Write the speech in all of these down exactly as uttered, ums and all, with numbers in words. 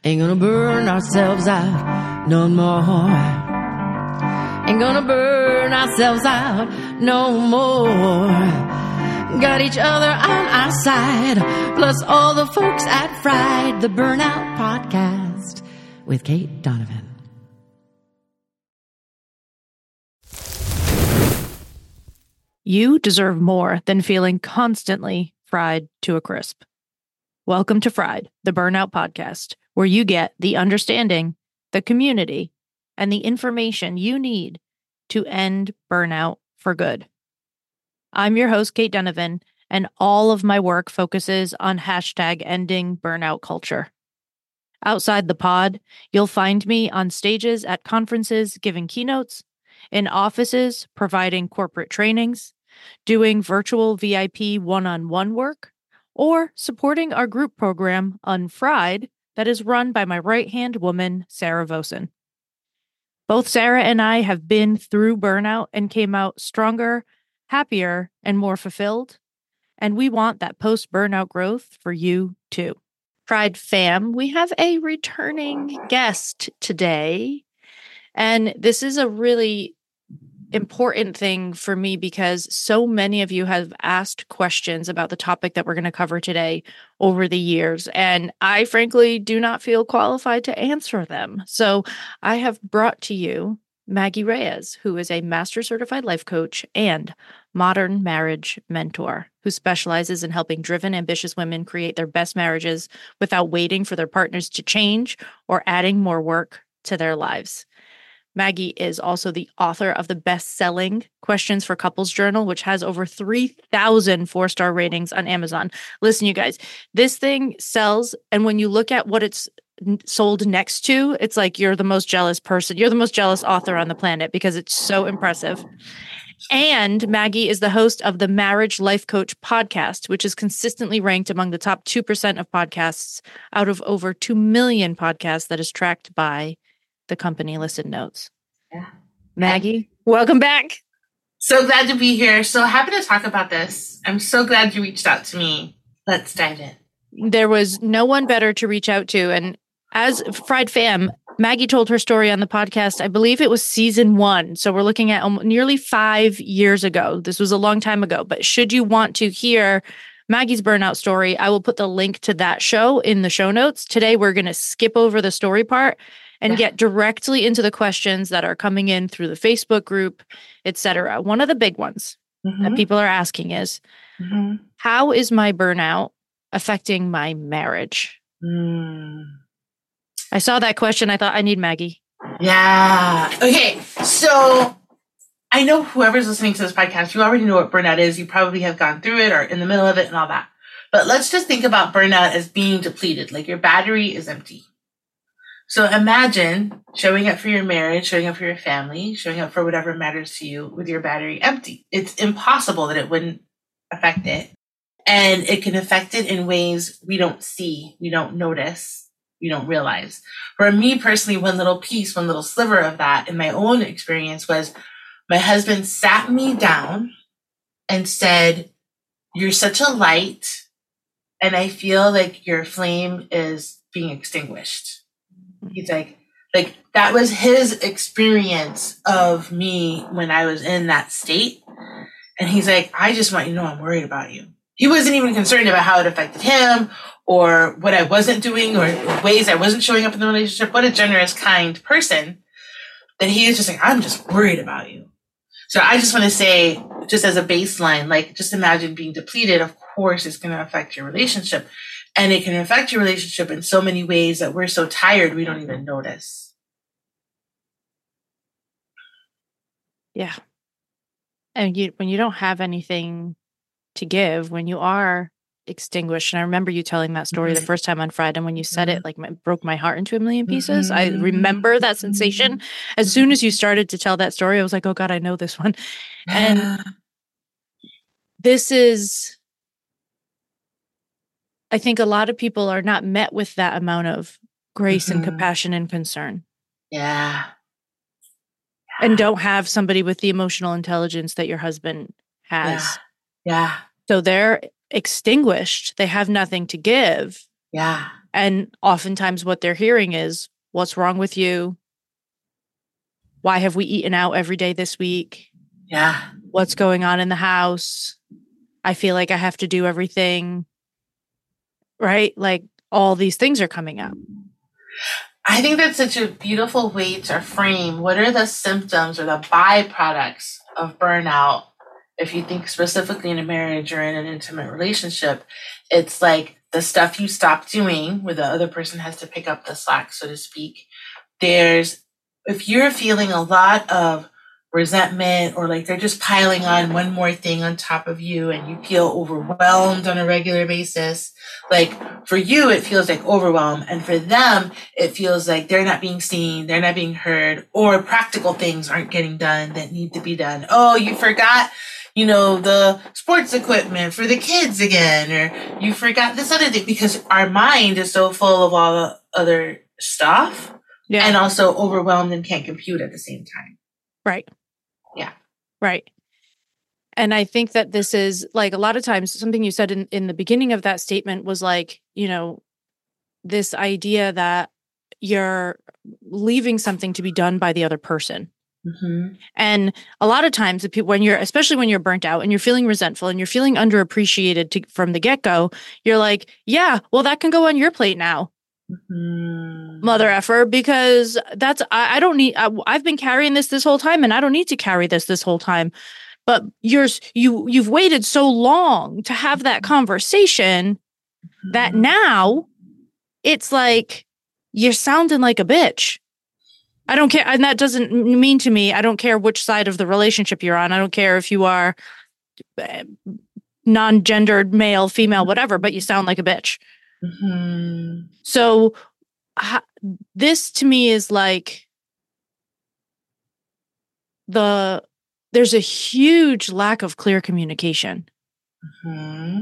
Ain't gonna burn ourselves out no more. Ain't gonna burn ourselves out no more. Got each other on our side, plus all the folks at Fried, the Burnout Podcast with Kate Donovan. You deserve more than feeling constantly fried to a crisp. Welcome to Fried, the Burnout Podcast, where you get the understanding, the community, and the information you need to end burnout for good. I'm your host, Kate Donovan, and all of my work focuses on hashtag ending burnout culture. Outside the pod, you'll find me on stages at conferences giving keynotes, in offices providing corporate trainings, doing virtual V I P one-on-one work, or supporting our group program, Unfried, that is run by my right-hand woman, Sarah Vosen. Both Sarah and I have been through burnout and came out stronger, happier, and more fulfilled. And we want that post-burnout growth for you, too. Fried fam, we have a returning guest today. And this is a really important thing for me because so many of you have asked questions about the topic that we're going to cover today over the years. And I frankly do not feel qualified to answer them. So I have brought to you Maggie Reyes, who is a master certified life coach and modern marriage mentor who specializes in helping driven, ambitious women create their best marriages without waiting for their partners to change or adding more work to their lives. Maggie is also the author of the best-selling Questions for Couples Journal, which has over three thousand four-star ratings on Amazon. Listen, you guys, this thing sells, and when you look at what it's sold next to, it's like you're the most jealous person. You're the most jealous author on the planet because it's so impressive. And Maggie is the host of the Marriage Life Coach podcast, which is consistently ranked among the top two percent of podcasts out of over two million podcasts that is tracked by the company Listen Notes. Yeah. Maggie, welcome back. So glad to be here. So happy to talk about this. I'm so glad you reached out to me. Let's dive in. There was no one better to reach out to. And as Fried Fam, Maggie told her story on the podcast. I believe it was season one. So we're looking at almost, nearly five years ago. This was a long time ago. But should you want to hear Maggie's burnout story, I will put the link to that show in the show notes. Today, we're going to skip over the story part and yeah. get directly into the questions that are coming in through the Facebook group, et cetera. One of the big ones mm-hmm. that people are asking is, mm-hmm. how is my burnout affecting my marriage? Mm. I saw that question. I thought, I need Maggie. Yeah. Okay. So I know whoever's listening to this podcast, you already know what burnout is. You probably have gone through it or in the middle of it and all that. But let's just think about burnout as being depleted, like your battery is empty. So imagine showing up for your marriage, showing up for your family, showing up for whatever matters to you with your battery empty. It's impossible that it wouldn't affect it. And it can affect it in ways we don't see, we don't notice, we don't realize. For me personally, one little piece, one little sliver of that in my own experience was my husband sat me down and said, "You're such a light, and I feel like your flame is being extinguished." He's like, like that was his experience of me when I was in that state. And he's like, "I just want you to know I'm worried about you." He wasn't even concerned about how it affected him or what I wasn't doing or ways I wasn't showing up in the relationship. What a generous, kind person that he is just like, "I'm just worried about you." So I just want to say, just as a baseline, like just imagine being depleted. Of course, it's going to affect your relationship. And it can affect your relationship in so many ways that we're so tired we don't even notice. Yeah. And you, when you don't have anything to give, when you are extinguished, and I remember you telling that story mm-hmm. the first time on Friday, and when you said mm-hmm. it, like it broke my heart into a million pieces. Mm-hmm. I remember that sensation. As soon as you started to tell that story, I was like, oh God, I know this one. And this is... I think a lot of people are not met with that amount of grace mm-hmm. and compassion and concern. Yeah. And don't have somebody with the emotional intelligence that your husband has. Yeah. yeah. So they're extinguished. They have nothing to give. Yeah. And oftentimes what they're hearing is, what's wrong with you? Why have we eaten out every day this week? Yeah. What's going on in the house? I feel like I have to do everything. Right? Like all these things are coming up. I think that's such a beautiful way to frame what are the symptoms or the byproducts of burnout. If you think specifically in a marriage or in an intimate relationship, it's like the stuff you stop doing where the other person has to pick up the slack, so to speak. There's, if you're feeling a lot of resentment or like they're just piling on one more thing on top of you and you feel overwhelmed on a regular basis, like for you, it feels like overwhelm. And for them, it feels like they're not being seen, they're not being heard, or practical things aren't getting done that need to be done. Oh, you forgot, you know, the sports equipment for the kids again, or you forgot this other thing, because our mind is so full of all the other stuff. Yeah. And also overwhelmed and can't compute at the same time. Right. Yeah. Right. And I think that this is like a lot of times something you said in, in the beginning of that statement was like, you know, this idea that you're leaving something to be done by the other person. Mm-hmm. And a lot of times when you're, especially when you're burnt out and you're feeling resentful and you're feeling underappreciated to, from the get-go, you're like, yeah, well, that can go on your plate now. Mm-hmm. Mother effer, because that's, I, I don't need, I, I've been carrying this this whole time and I don't need to carry this this whole time. But you're, you, you've waited so long to have that conversation mm-hmm. that now it's like, you're sounding like a bitch. I don't care. And that doesn't mean to me, I don't care which side of the relationship you're on. I don't care if you are non-gendered, male, female, whatever, but you sound like a bitch. Mm-hmm. So uh, this to me is like the, there's a huge lack of clear communication. Mm-hmm.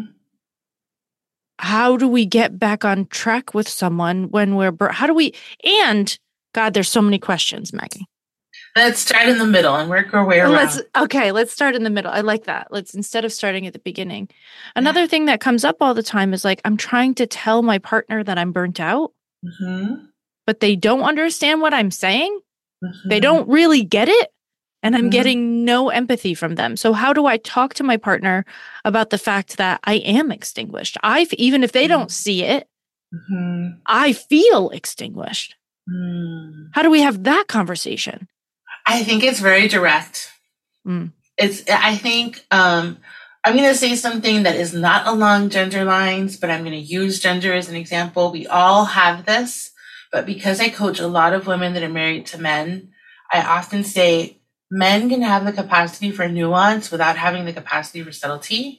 How do we get back on track with someone when we're, bur- how do we, and God, there's so many questions, Maggie. Let's start in the middle and work our way around. Let's, okay, let's start in the middle. I like that. Let's, instead of starting at the beginning. Another yeah. thing that comes up all the time is like, I'm trying to tell my partner that I'm burnt out, mm-hmm. but they don't understand what I'm saying. Mm-hmm. They don't really get it. And I'm mm-hmm. getting no empathy from them. So how do I talk to my partner about the fact that I am extinguished? I, even if they don't see it, mm-hmm. I feel extinguished. Mm. How do we have that conversation? I think it's very direct. Mm. It's, I think, um, I'm going to say something that is not along gender lines, but I'm going to use gender as an example. We all have this, but because I coach a lot of women that are married to men, I often say men can have the capacity for nuance without having the capacity for subtlety.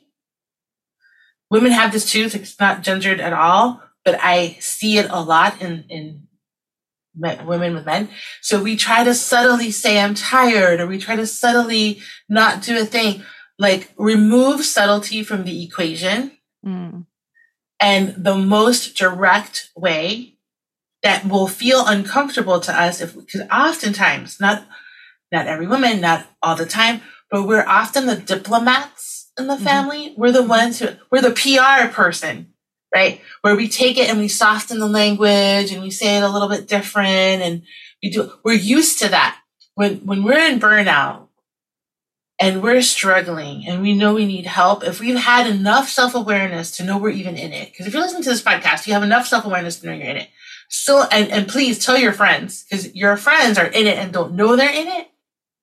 Women have this too. It's not gendered at all, but I see it a lot in, in women with men. So we try to subtly say I'm tired, or we try to subtly not do a thing, like remove subtlety from the equation. Mm. And the most direct way that will feel uncomfortable to us, if because oftentimes, not not every woman, not all the time, but we're often the diplomats in the family. Mm-hmm. We're the ones who, we're the P R person. Right? Where we take it and we soften the language and we say it a little bit different, and we do, we're used to that. When, when we're in burnout and we're struggling and we know we need help, if we've had enough self-awareness to know we're even in it, because if you're listening to this podcast, you have enough self-awareness to know you're in it. So, and, and please tell your friends, because your friends are in it and don't know they're in it.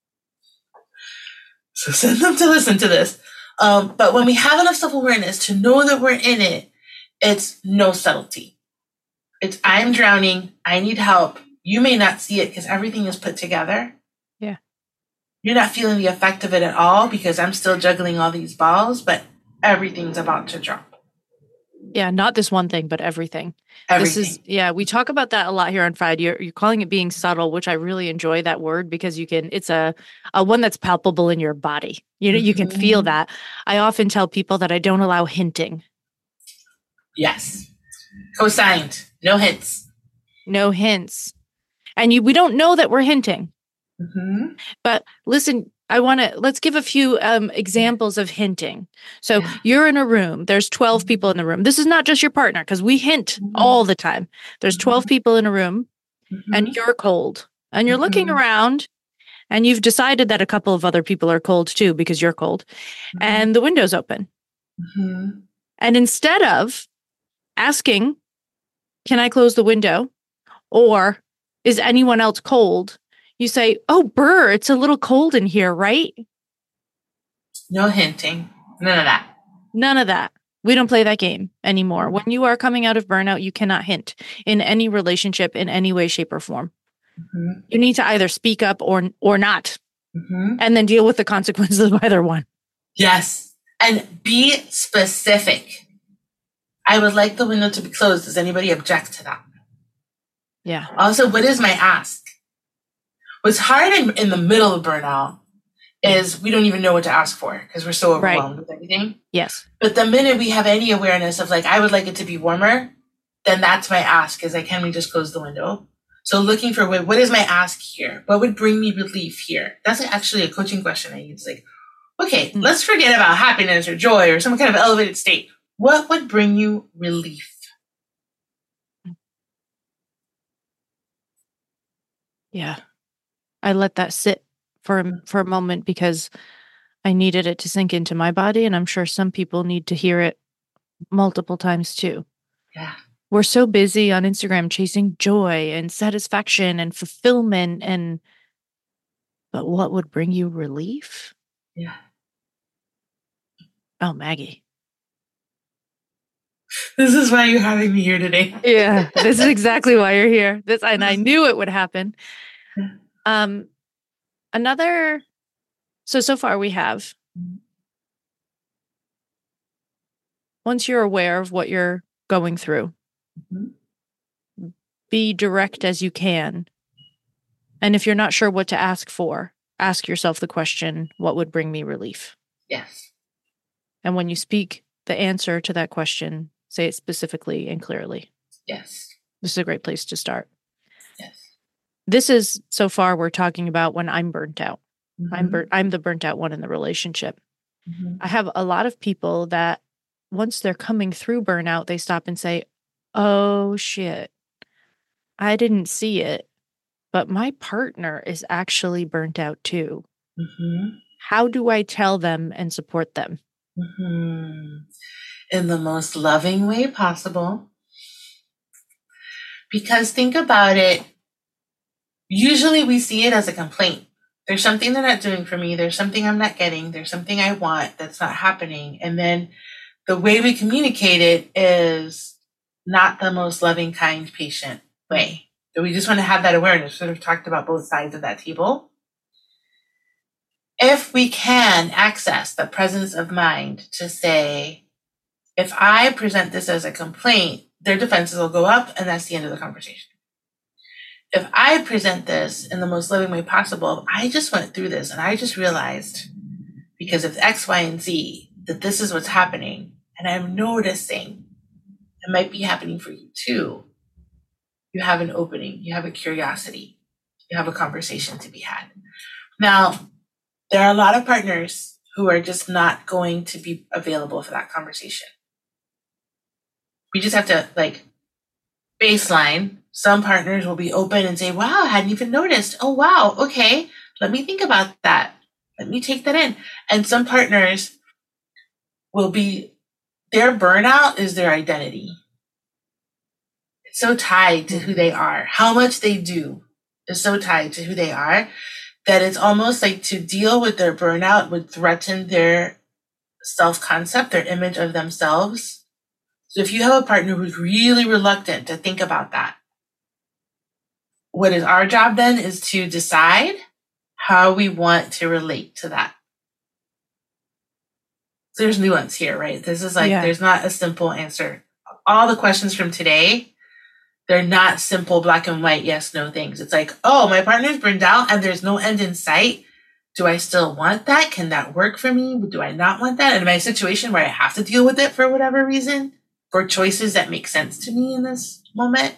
So send them to listen to this. Um, but when we have enough self-awareness to know that we're in it, it's no subtlety. It's I'm drowning. I need help. You may not see it because everything is put together. Yeah. You're not feeling the effect of it at all because I'm still juggling all these balls, but everything's about to drop. Yeah, not this one thing, but everything. Everything. This is, yeah, we talk about that a lot here on Fried. You're, you're calling it being subtle, which I really enjoy that word because you can, it's a, a one that's palpable in your body. You know, mm-hmm. you can feel that. I often tell people that I don't allow hinting. Yes. Co-signed. No hints. No hints. And you, we don't know that we're hinting. Mm-hmm. But listen, I want to, let's give a few um, examples of hinting. So Yeah. you're in a room, there's twelve people in the room. This is not just your partner, because we hint Mhm. all the time. There's twelve people in a room and Mhm. you're cold and you're looking Mhm. around and you've decided that a couple of other people are cold too because you're cold and the window's open. Mhm. And instead of asking, can I close the window? Or is anyone else cold? You say, oh, brr, it's a little cold in here, right? No hinting. None of that. None of that. We don't play that game anymore. When you are coming out of burnout, you cannot hint in any relationship in any way, shape, or form. Mhm. You need to either speak up or or not, Mhm. and then deal with the consequences of either one. Yes. And be specific. I would like the window to be closed. Does anybody object to that? Yeah. Also, what is my ask? What's hard in, in the middle of burnout is we don't even know what to ask for because we're so overwhelmed Right. with everything. Yes. But the minute we have any awareness of like, I would like it to be warmer, then that's my ask is like, can we just close the window? So looking for what, what is my ask here? What would bring me relief here? That's actually a coaching question I use. Like, okay, Mm. let's forget about happiness or joy or some kind of elevated state. What would bring you relief? Yeah. I let that sit for a, for a moment because I needed it to sink into my body, and I'm sure some people need to hear it multiple times too. Yeah. We're so busy on Instagram chasing joy and satisfaction and fulfillment, and but what would bring you relief? Yeah. Oh, Maggie. This is why you're having me here today. Yeah, this is exactly why you're here. This, and I knew it would happen. Um, another. So so far we have. Once you're aware of what you're going through, Mm-hmm. be direct as you can. And if you're not sure what to ask for, ask yourself the question, what would bring me relief? Yes. And when you speak the answer to that question, say it specifically and clearly. Yes. This is a great place to start. Yes. This is, so far, we're talking about when I'm burnt out. Mm-hmm. I'm burnt, I'm the burnt out one in the relationship. Mm-hmm. I have a lot of people that once they're coming through burnout, they stop and say, oh, shit, I didn't see it, but my partner is actually burnt out too. Mm-hmm. How do I tell them and support them? Mm-hmm. In the most loving way possible. Because think about it, usually we see it as a complaint. There's something they're not doing for me. There's something I'm not getting. There's something I want that's not happening. And then the way we communicate it is not the most loving, kind, patient way. So we just want to have that awareness. Sort of talked about both sides of that table. If we can access the presence of mind to say, if I present this as a complaint, their defenses will go up and that's the end of the conversation. If I present this in the most loving way possible, I just went through this and I just realized because of X, Y, and Z that this is what's happening. And I'm noticing it might be happening for you too. You have an opening, you have a curiosity, you have a conversation to be had. Now, there are a lot of partners who are just not going to be available for that conversation. We just have to like baseline. Some partners will be open and say, wow, I hadn't even noticed. Oh, wow. Okay. Let me think about that. Let me take that in. And some partners will be, their burnout is their identity. It's so tied to who they are. How much they do is so tied to who they are that it's almost like to deal with their burnout would threaten their self-concept, their image of themselves. So if you have a partner who's really reluctant to think about that, what is our job then is to decide how we want to relate to that. So there's nuance here, right? This is like, yeah. There's not a simple answer. All the questions from today, they're not simple black and white, yes, no things. It's like, oh, my partner's burned out and there's no end in sight. Do I still want that? Can that work for me? Do I not want that? Am I in a situation where I have to deal with it for whatever reason? For choices that make sense to me in this moment?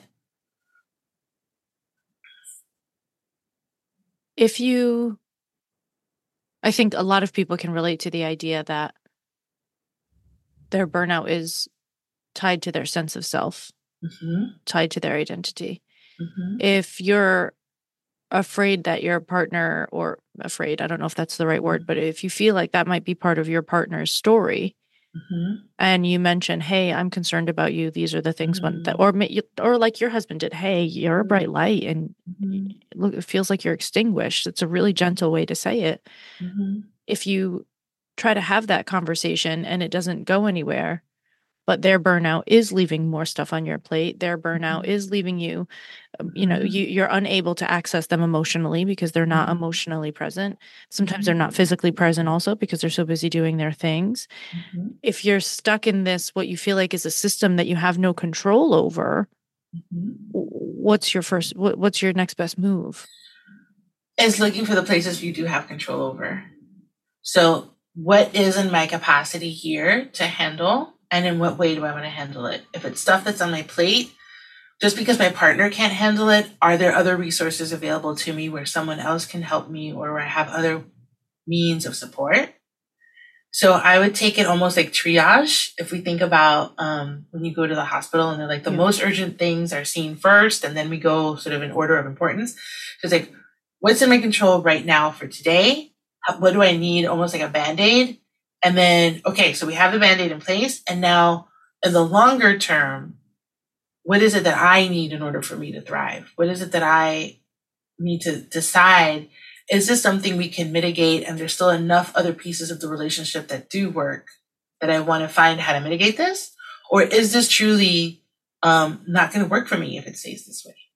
If you, I think a lot of people can relate to the idea that their burnout is tied to their sense of self, mm-hmm. tied to their identity. Mm-hmm. If you're afraid that your partner, or afraid, I don't know if that's the right word, but if you feel like that might be part of your partner's story, mm-hmm. and you mention, hey, I'm concerned about you, these are the things mm-hmm. when that, or or like your husband did, hey, you're a bright light and mm-hmm. it, look, it feels like you're extinguished. It's a really gentle way to say it. Mm-hmm. If you try to have that conversation and it doesn't go anywhere, but their burnout is leaving more stuff on your plate, their burnout mm-hmm. is leaving you, you know, you, you're unable to access them emotionally because they're not mm-hmm. emotionally present. Sometimes mm-hmm. they're not physically present also because they're so busy doing their things. Mm-hmm. If you're stuck in this, what you feel like is a system that you have no control over, mm-hmm. what's your first, what, what's your next best move? Is looking for the places you do have control over. So what is in my capacity here to handle? And in what way do I want to handle it? If it's stuff that's on my plate, just because my partner can't handle it, are there other resources available to me where someone else can help me or where I have other means of support? So I would take it almost like triage. If we think about um, when you go to the hospital and they're like the yeah. most urgent things are seen first, and then we go sort of in order of importance. So it's like, what's in my control right now for today? What do I need? Almost like a Band-Aid. And then, okay, so we have the Band-Aid in place. And now in the longer term, what is it that I need in order for me to thrive? What is it that I need to decide? Is this something we can mitigate? And there's still enough other pieces of the relationship that do work that I want to find how to mitigate this? Or is this truly um, not going to work for me if it stays this way?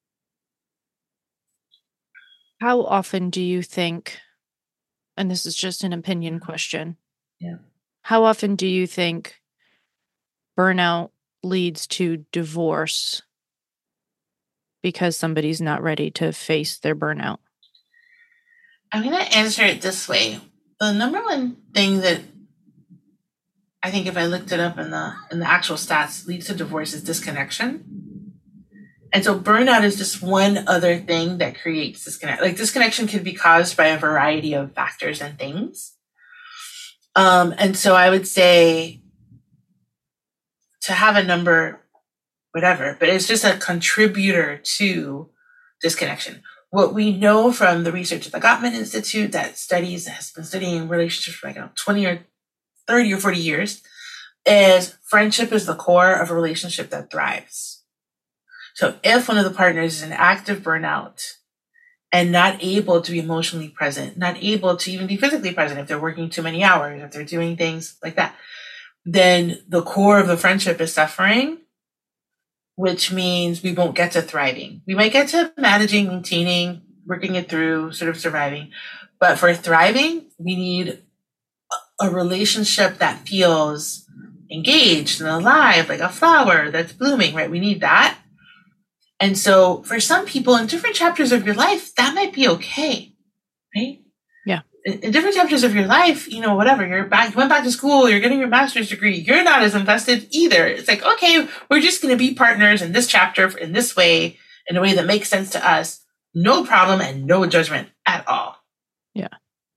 How often do you think, and this is just an opinion question, yeah. how often do you think burnout leads to divorce because somebody's not ready to face their burnout? I'm going to answer it this way. The number one thing that I think, if I looked it up in the in the actual stats, leads to divorce is disconnection. And so burnout is just one other thing that creates disconnect. Like disconnection can be caused by a variety of factors and things. Um, and so I would say to have a number, whatever, but it's just a contributor to disconnection. What we know from the research at the Gottman Institute that studies, has been studying relationships for like, you know, twenty or thirty or forty years, is friendship is the core of a relationship that thrives. So if one of the partners is in active burnout and not able to be emotionally present, not able to even be physically present if they're working too many hours, if they're doing things like that, then the core of the friendship is suffering, which means we won't get to thriving. We might get to managing, maintaining, working it through, sort of surviving. But for thriving, we need a relationship that feels engaged and alive, like a flower that's blooming, right? We need that. And so for some people in different chapters of your life, that might be okay, right? Yeah. In, in different chapters of your life, you know, whatever, you're back, you went back to school, you're getting your master's degree, you're not as invested either. It's like, okay, we're just going to be partners in this chapter in this way, in a way that makes sense to us. No problem and no judgment at all. Yeah.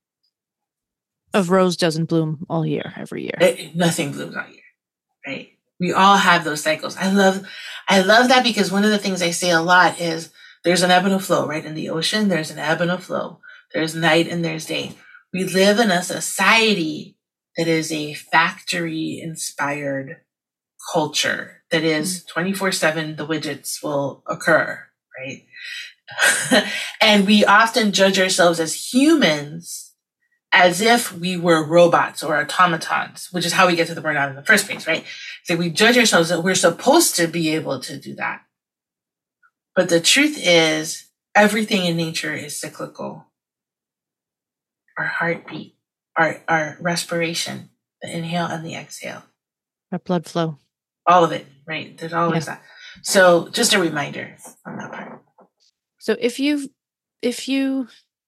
A rose doesn't bloom all year, every year. It, nothing blooms all year, right? We all have those cycles. I love, I love that because one of the things I say a lot is there's an ebb and a flow, right? In the ocean, there's an ebb and a flow. There's night and there's day. We live in a society that is a factory-inspired culture that is twenty-four seven, the widgets will occur, right? And we often judge ourselves as humans as if we were robots or automatons, which is how we get to the burnout in the first place, right? So we judge ourselves that we're supposed to be able to do that. But the truth is, everything in nature is cyclical. Our heartbeat, our, our respiration, the inhale and the exhale. Our blood flow. All of it, right? There's always yeah. that. So just a reminder on that part. So if you, if you,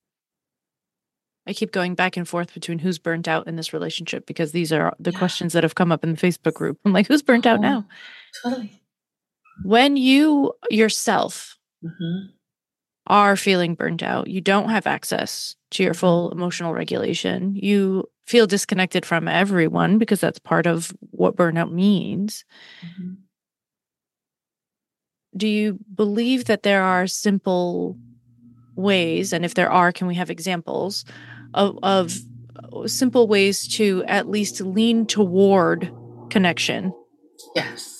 I keep going back and forth between who's burnt out in this relationship because these are the yeah. questions that have come up in the Facebook group. I'm like, who's burnt oh, out now? Totally. When you yourself, mm-hmm. are feeling burnt out, you don't have access to your full emotional regulation, you feel disconnected from everyone because that's part of what burnout means. Mm-hmm. Do you believe that there are simple ways, and if there are, can we have examples of, of simple ways to at least lean toward connection? Yes.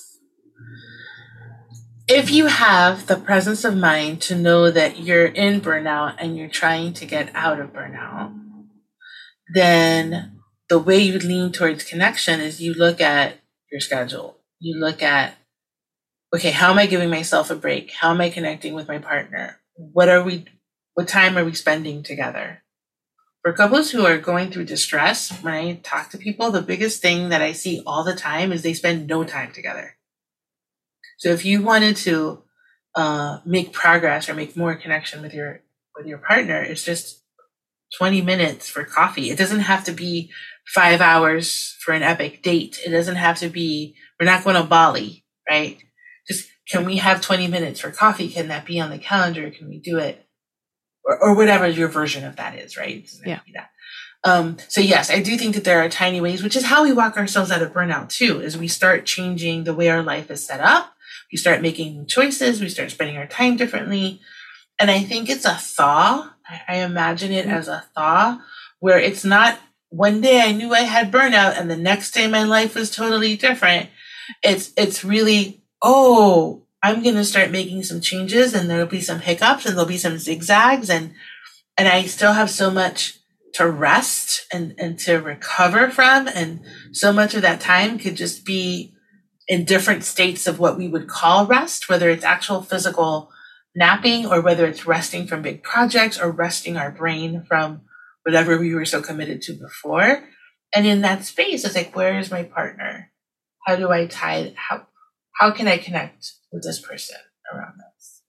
If you have the presence of mind to know that you're in burnout and you're trying to get out of burnout, then the way you lean towards connection is you look at your schedule. You look at, okay, how am I giving myself a break? How am I connecting with my partner? What are we, what time are we spending together? For couples who are going through distress, when I talk to people, the biggest thing that I see all the time is they spend no time together. So if you wanted to uh, make progress or make more connection with your with your partner, it's just twenty minutes for coffee. It doesn't have to be five hours for an epic date. It doesn't have to be, we're not going to Bali, right? Just, can we have twenty minutes for coffee? Can that be on the calendar? Can we do it? Or, or whatever your version of that is, right? It doesn't have to be that. Um, so yes, I do think that there are tiny ways, which is how we walk ourselves out of burnout too, is we start changing the way our life is set up. We start making choices. We start spending our time differently. And I think it's a thaw. I imagine it as a thaw where it's not one day I knew I had burnout and the next day my life was totally different. It's, it's really, oh, I'm going to start making some changes and there'll be some hiccups and there'll be some zigzags. And, and I still have so much to rest and, and to recover from. And so much of that time could just be in different states of what we would call rest, whether it's actual physical napping or whether it's resting from big projects or resting our brain from whatever we were so committed to before. And in that space, it's like, where is my partner? How do I tie, how, how can I connect with this person around this?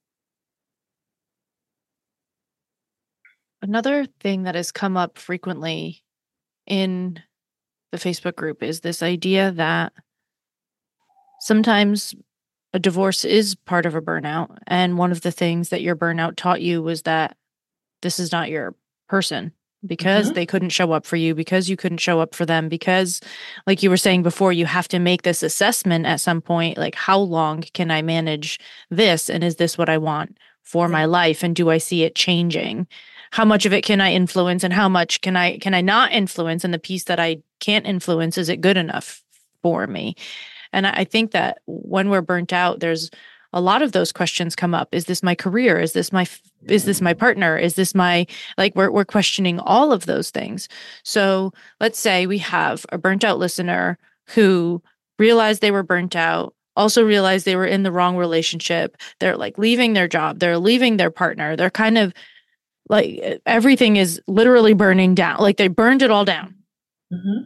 Another thing that has come up frequently in the Facebook group is this idea that sometimes a divorce is part of a burnout. And one of the things that your burnout taught you was that this is not your person because mm-hmm. they couldn't show up for you, because you couldn't show up for them, because like you were saying before, you have to make this assessment at some point, like how long can I manage this? And is this what I want for my life? And do I see it changing? How much of it can I influence and how much can I, can I not influence? And the piece that I can't influence, is it good enough for me? And I think that when we're burnt out, there's a lot of those questions come up. Is this my career? Is this my, is this my partner? Is this my, like, we're, we're questioning all of those things. So let's say we have a burnt out listener who realized they were burnt out, also realized they were in the wrong relationship. They're like leaving their job. They're leaving their partner. They're kind of like, everything is literally burning down. Like they burned it all down. Mm-hmm.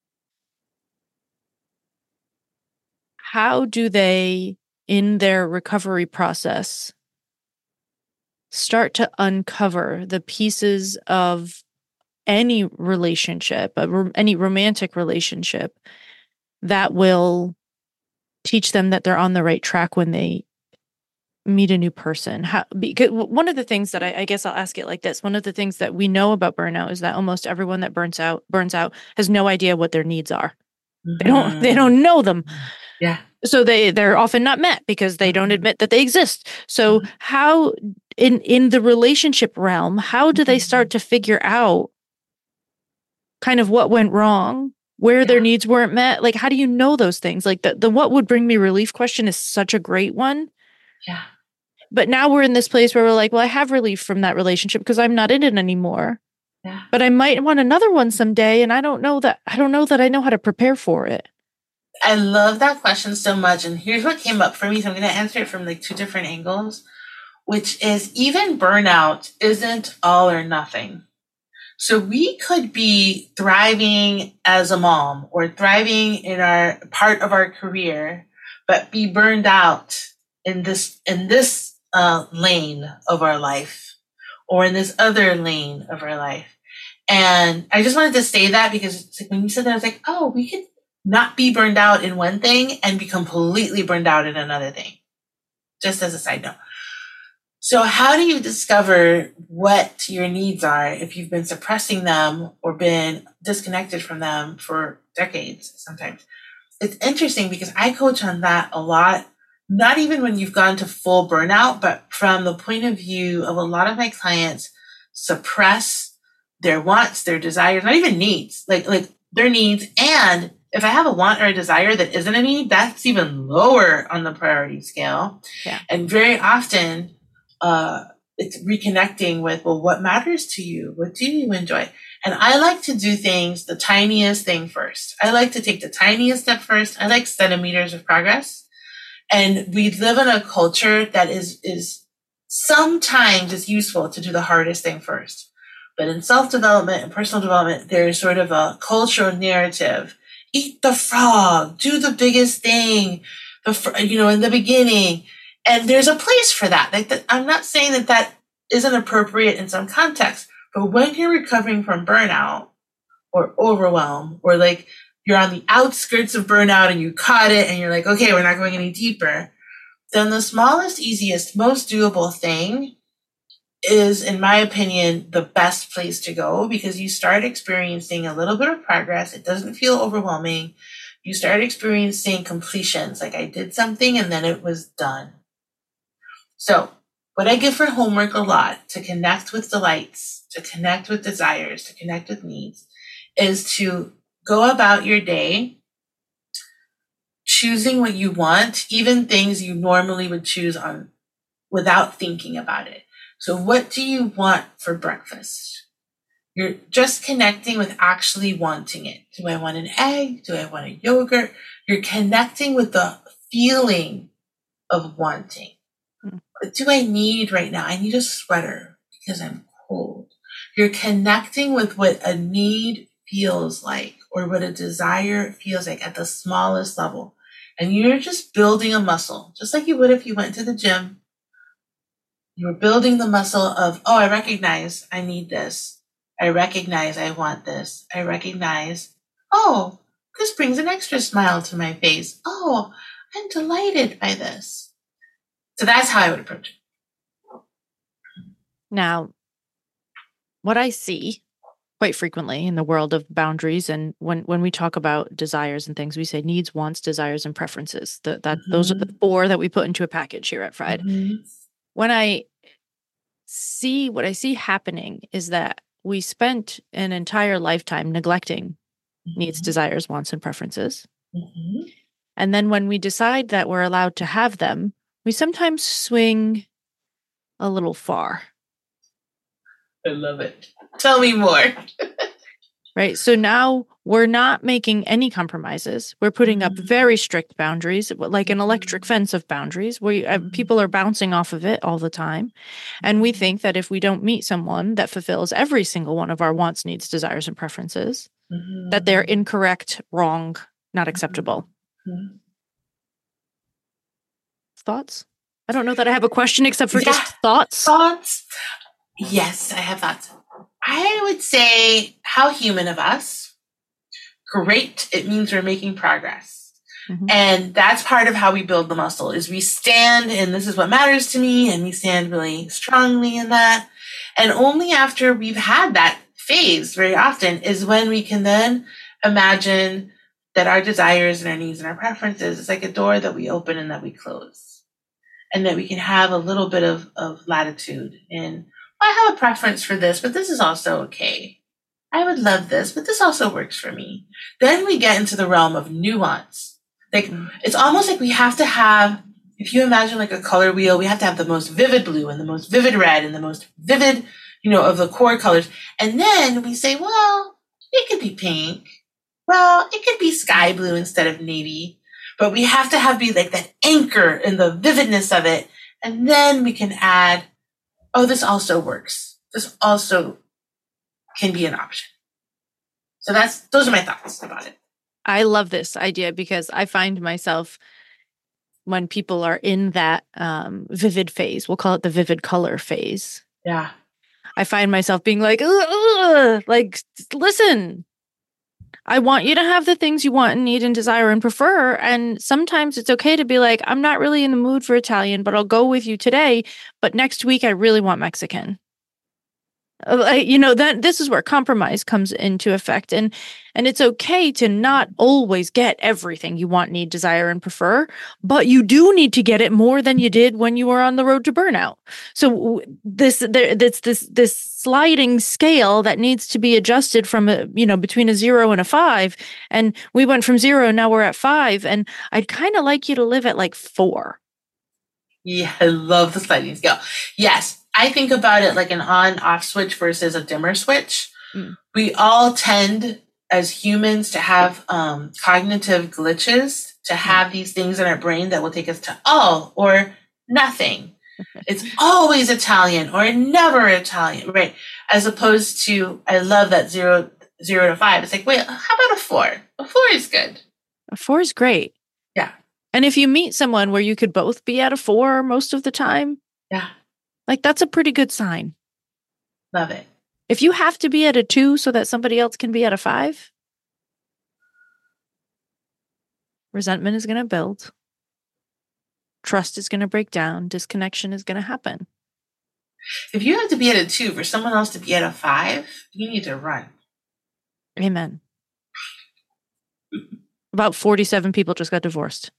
How do they, in their recovery process, start to uncover the pieces of any relationship, any romantic relationship, that will teach them that they're on the right track when they meet a new person? How, because one of the things that I, I guess I'll ask it like this, one of the things that we know about burnout is that almost everyone that burns out, burns out has no idea what their needs are. Mm-hmm. They don't, they don't know them. Yeah. So they, they're often not met because they don't admit that they exist. So how, in, in the relationship realm, how do they start to figure out kind of what went wrong, where yeah. their needs weren't met? Like, how do you know those things? Like the, the what would bring me relief question is such a great one. Yeah. But now we're in this place where we're like, well, I have relief from that relationship because I'm not in it anymore. Yeah. But I might want another one someday. And I don't know that, I don't know that I know how to prepare for it. I love that question so much. And here's what came up for me. So I'm going to answer it from like two different angles, which is even burnout isn't all or nothing. So we could be thriving as a mom or thriving in our part of our career, but be burned out in this, in this uh, lane of our life or in this other lane of our life. And I just wanted to say that because it's like when you said that, I was like, oh, we could not be burned out in one thing and be completely burned out in another thing. Just as a side note. So how do you discover what your needs are if you've been suppressing them or been disconnected from them for decades sometimes? It's interesting because I coach on that a lot, not even when you've gone to full burnout, but from the point of view of a lot of my clients suppress their wants, their desires, not even needs, like, like their needs. And if I have a want or a desire that isn't a need, that's even lower on the priority scale. Yeah. And very often, uh, it's reconnecting with, well, what matters to you? What do you enjoy? And I like to do things, the tiniest thing first. I like to take the tiniest step first. I like centimeters of progress. And we live in a culture that is, is sometimes it's useful to do the hardest thing first. But in self-development and personal development, there is sort of a cultural narrative. Eat the frog, do the biggest thing, the fr- you know, in the beginning. And there's a place for that. Like that. I'm not saying that that isn't appropriate in some context, but when you're recovering from burnout or overwhelm, or like you're on the outskirts of burnout and you caught it and you're like, okay, we're not going any deeper, then the smallest, easiest, most doable thing is, in my opinion, the best place to go, because you start experiencing a little bit of progress. It doesn't feel overwhelming. You start experiencing completions, like I did something and then it was done. So what I give for homework a lot to connect with delights, to connect with desires, to connect with needs, is to go about your day choosing what you want, even things you normally would choose on without thinking about it. So what do you want for breakfast? You're just connecting with actually wanting it. Do I want an egg? Do I want a yogurt? You're connecting with the feeling of wanting. Mm. What do I need right now? I need a sweater because I'm cold. You're connecting with what a need feels like, or what a desire feels like at the smallest level. And you're just building a muscle, just like you would if you went to the gym. You're building the muscle of, oh, I recognize I need this. I recognize I want this. I recognize, oh, this brings an extra smile to my face. Oh, I'm delighted by this. So that's how I would approach it. Now, what I see quite frequently in the world of boundaries, and when, when we talk about desires and things, we say needs, wants, desires, and preferences. The, that mm-hmm. Those are the four that we put into a package here at Fried. Mm-hmm. When I see, what I see happening is that we spent an entire lifetime neglecting mm-hmm. needs, desires, wants, and preferences. Mm-hmm. And then when we decide that we're allowed to have them, we sometimes swing a little far. I love it. Tell me more. Right. So now we're not making any compromises. We're putting up very strict boundaries, like an electric fence of boundaries, where uh, people are bouncing off of it all the time. And we think that if we don't meet someone that fulfills every single one of our wants, needs, desires, and preferences, mm-hmm. that they're incorrect, wrong, not acceptable. Mm-hmm. Thoughts? I don't know that I have a question except for yeah. just thoughts. Thoughts? Yes, I have thoughts. I would say, how human of us. Great. It means we're making progress. Mm-hmm. And that's part of how we build the muscle, is we stand, and this is what matters to me, and we stand really strongly in that. And only after we've had that phase very often is when we can then imagine that our desires and our needs and our preferences is like a door that we open and that we close. And that we can have a little bit of, of latitude in, I have a preference for this, but this is also okay. I would love this, but this also works for me. Then we get into the realm of nuance. Like, mm-hmm. it's almost like we have to have, if you imagine like a color wheel, we have to have the most vivid blue and the most vivid red and the most vivid, you know, of the core colors. And then we say, well, it could be pink. Well, it could be sky blue instead of navy. But we have to have be like that anchor in the vividness of it. And then we can add, oh, this also works. This also can be an option. So that's, those are my thoughts about it. I love this idea because I find myself, when people are in that um, vivid phase, we'll call it the vivid color phase. Yeah. I find myself being like, ugh, ugh, like, listen, I want you to have the things you want and need and desire and prefer. And sometimes it's okay to be like, I'm not really in the mood for Italian, but I'll go with you today. But next week, I really want Mexican. Uh, you know, that this is where compromise comes into effect. And and it's okay to not always get everything you want, need, desire, and prefer, but you do need to get it more than you did when you were on the road to burnout. So this there that's this this sliding scale that needs to be adjusted from a, you know, between a zero and a five. And we went from zero, now we're at five. And I'd kind of like you to live at like four. Yeah, I love the sliding scale. Yes. I think about it like an on-off switch versus a dimmer switch. Mm. We all tend as humans to have um, cognitive glitches, to have mm. these things in our brain that will take us to all or nothing. It's always Italian or never Italian, right? As opposed to, I love that zero, zero to five. It's like, wait, how about a four? A four is good. A four is great. Yeah. And if you meet someone where you could both be at a four most of the time. Yeah. Like, that's a pretty good sign. Love it. If you have to be at a two so that somebody else can be at a five, resentment is going to build. Trust is going to break down. Disconnection is going to happen. If you have to be at a two for someone else to be at a five, you need to run. Amen. About forty-seven people just got divorced.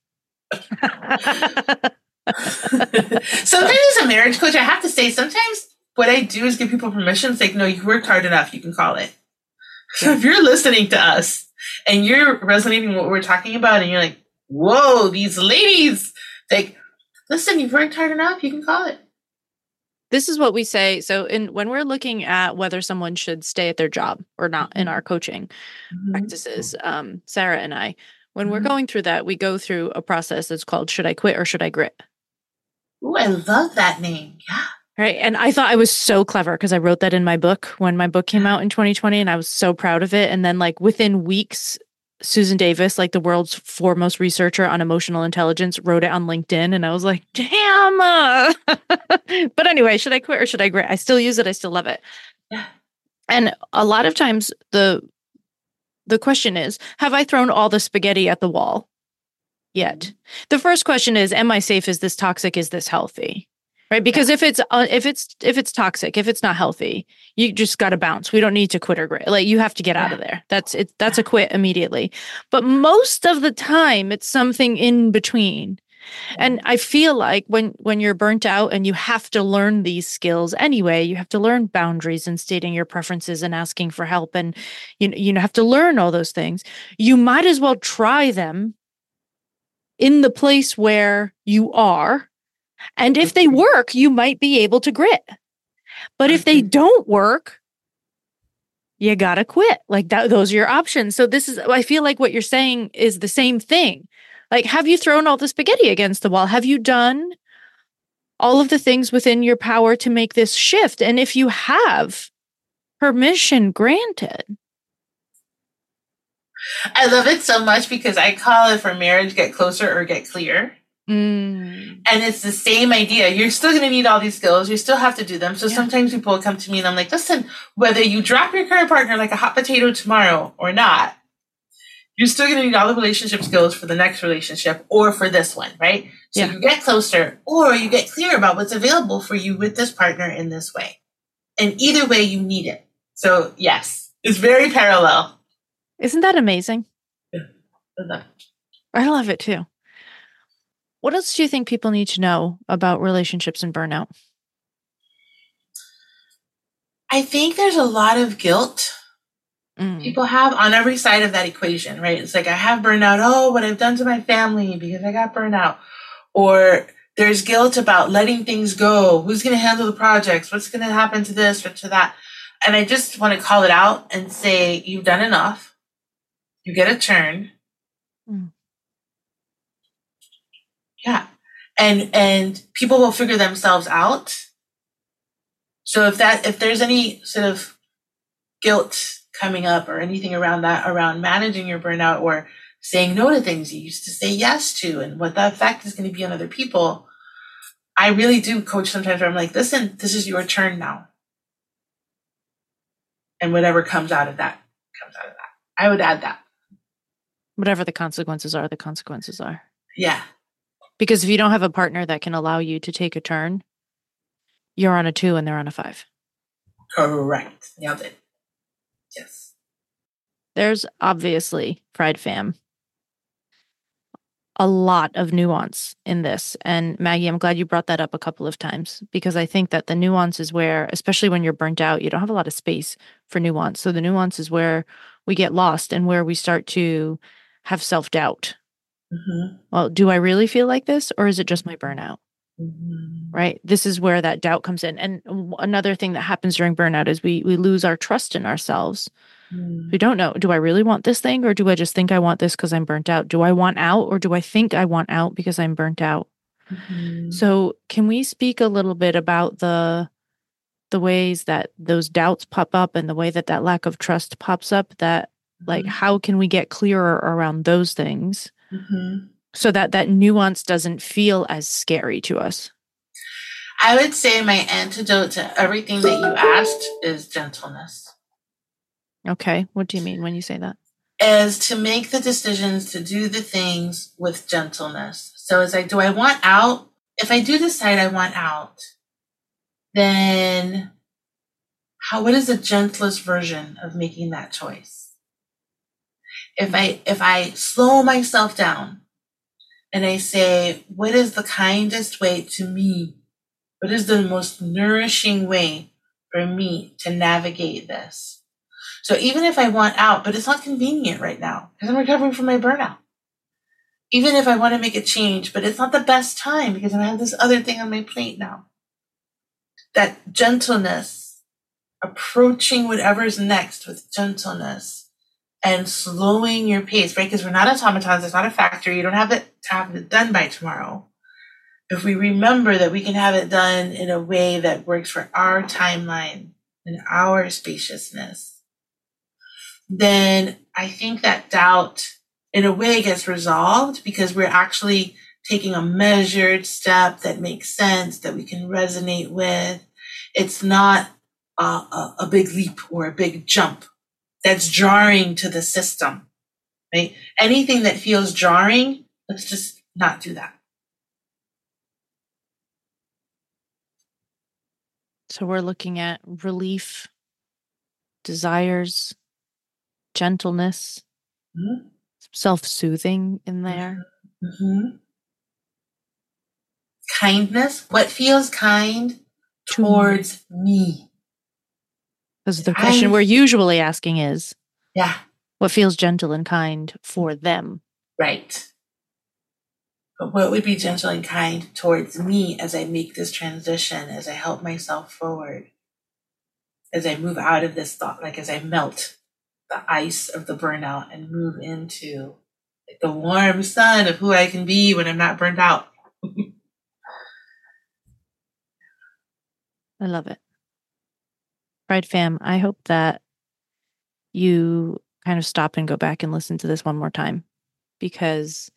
Sometimes as a marriage coach, I have to say, sometimes what I do is give people permission. It's like, no, you worked hard enough. You can call it. So if you're listening to us and you're resonating with what we're talking about and you're like, whoa, these ladies, like, listen, you've worked hard enough. You can call it. This is what we say. So in when we're looking at whether someone should stay at their job or not in our coaching mm-hmm. practices, um, Sarah and I, when mm-hmm. we're going through that, we go through a process that's called, should I quit or should I grit? Oh, I love that name. Yeah. Right. And I thought I was so clever because I wrote that in my book when my book came out in twenty twenty, and I was so proud of it. And then like within weeks, Susan Davis, like the world's foremost researcher on emotional intelligence, wrote it on LinkedIn. And I was like, damn. Uh. But anyway, should I quit or should I grit? I still use it. I still love it. Yeah. And a lot of times the the question is, have I thrown all the spaghetti at the wall yet? The first question is, am I safe? Is this toxic? Is this healthy? Right? Because if it's uh, if it's if it's toxic, if it's not healthy, you just got to bounce. We don't need to quit or grit. Like, you have to get out of there. That's it. That's a quit immediately. But most of the time, it's something in between. And I feel like when when you're burnt out and you have to learn these skills anyway, you have to learn boundaries and stating your preferences and asking for help, and you you have to learn all those things. You might as well try them in the place where you are. And if they work, you might be able to grit. But if they don't work, you got to quit. Like that, those are your options. So this is, I feel like what you're saying is the same thing. Like, have you thrown all the spaghetti against the wall? Have you done all of the things within your power to make this shift? And if you have, permission granted. I love it so much because I call it for marriage, get closer or get clear. Mm. And it's the same idea. You're still going to need all these skills. You still have to do them. So yeah. sometimes people will come to me and I'm like, listen, whether you drop your current partner like a hot potato tomorrow or not, you're still going to need all the relationship skills for the next relationship or for this one, right? So yeah. you get closer or you get clear about what's available for you with this partner in this way. And either way, you need it. So yes, it's very parallel. Isn't that amazing? Yeah. I love it. I love it too. What else do you think people need to know about relationships and burnout? I think there's a lot of guilt mm. people have on every side of that equation, right? It's like, I have burnout. Oh, what I've done to my family because I got burnout. Or there's guilt about letting things go. Who's going to handle the projects? What's going to happen to this or to that? And I just want to call it out and say, you've done enough. You get a turn. Mm. Yeah. And, and people will figure themselves out. So if that, if there's any sort of guilt coming up or anything around that, around managing your burnout or saying no to things you used to say yes to and what the effect is going to be on other people, I really do coach sometimes where I'm like, listen, this is your turn now. And whatever comes out of that, comes out of that. I would add that. Whatever the consequences are, the consequences are. Yeah. Because if you don't have a partner that can allow you to take a turn, you're on a two and they're on a five. Correct. Nailed it. Yes. There's obviously, Fried Fam, a lot of nuance in this. And Maggie, I'm glad you brought that up a couple of times, because I think that the nuance is where, especially when you're burnt out, you don't have a lot of space for nuance. So the nuance is where we get lost and where we start to have self-doubt. Mm-hmm. Well, do I really feel like this, or is it just my burnout? Mm-hmm. Right? This is where that doubt comes in. And another thing that happens during burnout is we we lose our trust in ourselves. Mm-hmm. We don't know, do I really want this thing, or do I just think I want this because I'm burnt out? Do I want out, or do I think I want out because I'm burnt out? Mm-hmm. So can we speak a little bit about the the ways that those doubts pop up and the way that that lack of trust pops up, that like, Mm-hmm. how can we get clearer around those things Mm-hmm. so that that nuance doesn't feel as scary to us? I would say my antidote to everything that you asked is gentleness. Okay. What do you mean when you say that? Is to make the decisions, to do the things with gentleness. So it's like, do I want out? If I do decide I want out, then how, what is the gentlest version of making that choice? If I, if I slow myself down and I say, what is the kindest way to me? What is the most nourishing way for me to navigate this? So even if I want out, but it's not convenient right now because I'm recovering from my burnout. Even if I want to make a change, but it's not the best time because I have this other thing on my plate now. That gentleness, approaching whatever's next with gentleness and slowing your pace, right? Because we're not automatons. It's not a factory. You don't have it to have it done by tomorrow. If we remember that we can have it done in a way that works for our timeline and our spaciousness, then I think that doubt in a way gets resolved because we're actually taking a measured step that makes sense, that we can resonate with. It's not a, a, a big leap or a big jump that's jarring to the system, right? Anything that feels jarring, let's just not do that. So we're looking at relief, desires, gentleness, Mm-hmm. self-soothing in there. Mm-hmm. Kindness. What feels kind towards me? Because the question I, we're usually asking is, yeah, what feels gentle and kind for them? right. But what would be gentle and kind towards me as I make this transition, as I help myself forward, as I move out of this thought, like as I melt the ice of the burnout and move into like the warm sun of who I can be when I'm not burned out. I love it. Fried Fam, I hope that you kind of stop and go back and listen to this one more time, because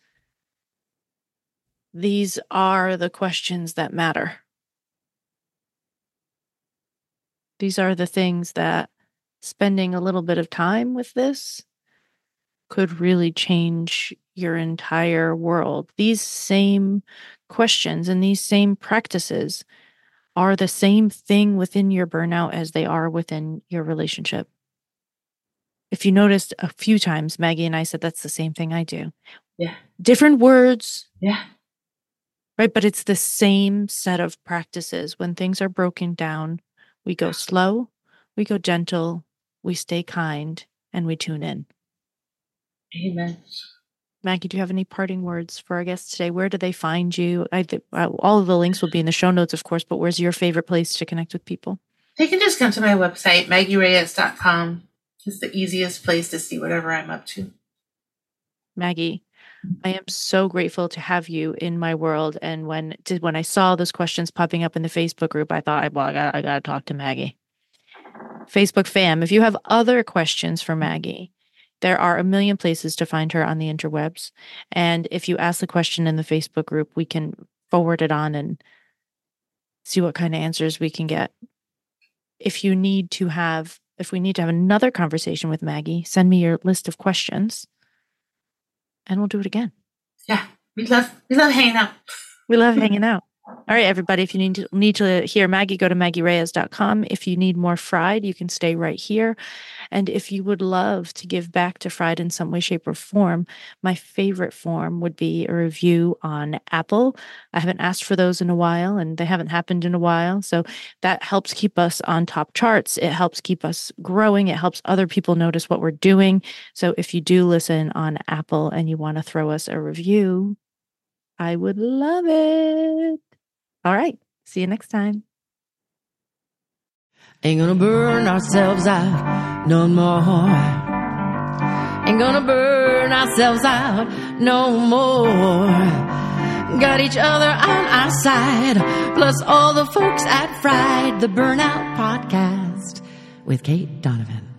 these are the questions that matter. These are the things that spending a little bit of time with this could really change your entire world. These same questions and these same practices are the same thing within your burnout as they are within your relationship. If you noticed a few times, Maggie and I said that's the same thing I do. Yeah. Different words. Yeah. Right? But it's the same set of practices. When things are broken down, we go slow, we go gentle, we stay kind, and we tune in. Amen. Maggie, do you have any parting words for our guests today? Where do they find you? I th- all of the links will be in the show notes, of course, but where's your favorite place to connect with people? They can just come to my website, maggie reyes dot com. It's the easiest place to see whatever I'm up to. Maggie, I am so grateful to have you in my world. And when did when I saw those questions popping up in the Facebook group, I thought, well, I got I got to talk to Maggie. Facebook fam, if you have other questions for Maggie, there are a million places to find her on the interwebs. And if you ask the question in the Facebook group, we can forward it on and see what kind of answers we can get. If you need to have if we need to have another conversation with Maggie, send me your list of questions and we'll do it again. Yeah, we love we love hanging out. We love hanging out. All right, everybody, if you need to, need to hear Maggie, go to maggie reyes dot com. If you need more Fried, you can stay right here. And if you would love to give back to Fried in some way, shape, or form, my favorite form would be a review on Apple. I haven't asked for those in a while, and they haven't happened in a while. So that helps keep us on top charts. It helps keep us growing. It helps other people notice what we're doing. So if you do listen on Apple and you want to throw us a review, I would love it. All right. See you next time. Ain't gonna burn ourselves out no more. Ain't gonna burn ourselves out no more. Got each other on our side, plus all the folks at Fried, the Burnout Podcast with Kate Donovan.